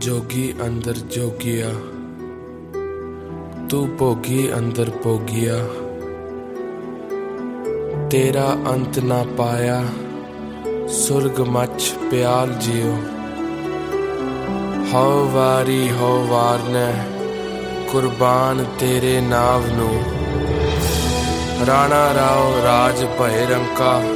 जोगी अंदर जोगिया, तू भोगी अंदर भोगिया, तेरा अंत ना पाया सुरग मच प्याल जियो। हो वार ने कुर्बान तेरे नाव नू, राणा राव राज भय रंका।